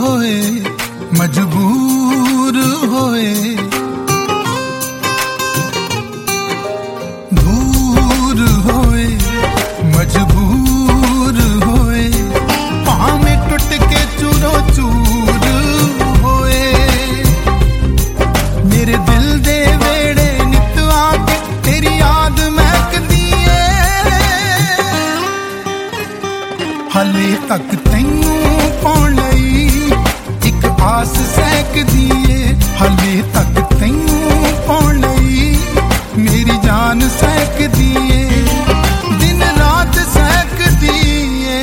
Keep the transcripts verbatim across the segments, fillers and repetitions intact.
होए मजबूर होए दूर होए मजबूर होए भावें टुट के चूरो चूर होए मेरे दिल दे वेड़े नित आके तेरी याद महकदी है हाले तक तैनू पाउण लई एक आस सहकदी है हाले तक तैनू पाउण लई मेरी जान सहकदी है दिन रात सहकदी है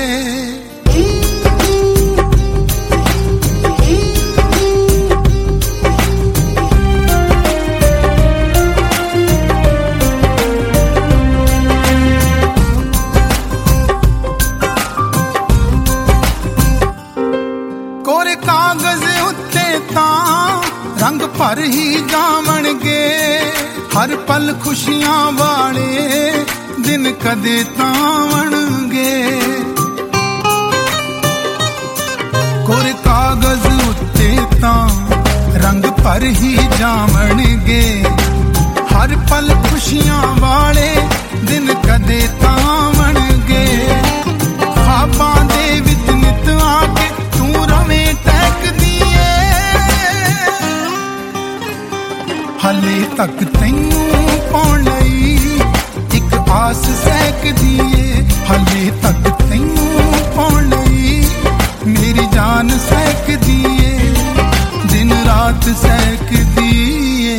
कोरे कागज उत्ते तां रंग भर ही जावणगे हर पल खुशियां वाले दिन कदे तावणगे कोरे कागज उत्ते तां रंग भर ही जावणगे हर पल खुशियां वाले दिन कदे तावणगे ख्वाबां दे विच नित आके तू रवें टहकदी हाले तक तैनू पाउण लई एक आस सहकदी है हाले तक तैनू पाउण लई मेरी जान सहकदी है दिन रात सहकदी है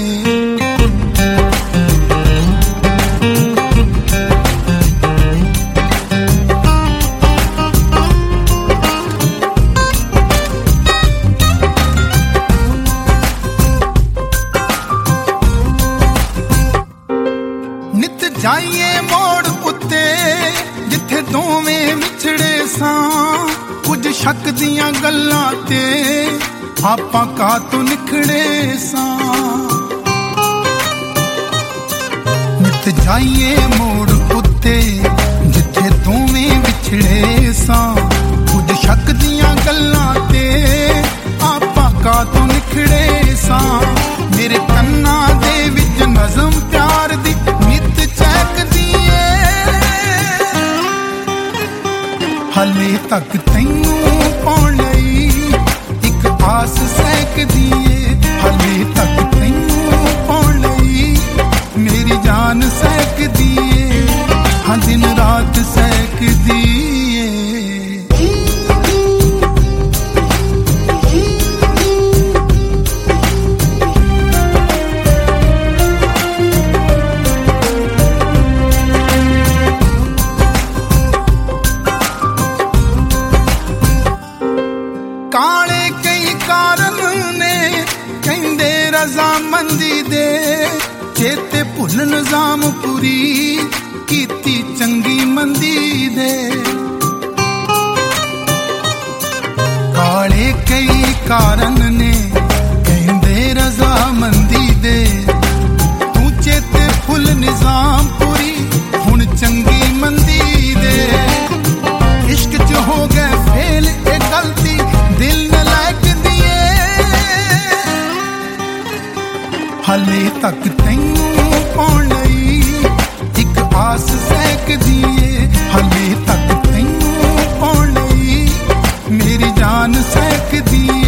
जाइए मोड़ उत्ते जिथे दोवें विछड़े सां कुछ शक दियां गल्लां ते आपां कातों निखड़े सां नित जाइए मोड़ उत्ते जिथे दोवें विछड़े सां कुछ शक दियां गल्लां ते आपां कातों निखड़े सां मेरे कन्नां दे विच नज़म प्यार दी हाले तक तैनू पाउण लई एक आस सहकदी है हाले तक तैनू पाउण लई मेरी जान सहकदी है हाँ दिन रात सहकदी है काले कई कारण ने कहंदे रजामंदी दे चेते भुल निजाम पूरी कीती चंगी मंदी दे काले कई कारण ने कहंदे रजामंदी दे तू चेते भुल निजाम पूरी हुण चंगी मंदी दे इश्क च हो गए फेल ए गलती दिल न लायक दिए हाले तक तैनू पाउण लई एक आस सहकदी है हाले तक तैनू पाउण लई मेरी जान सहकदी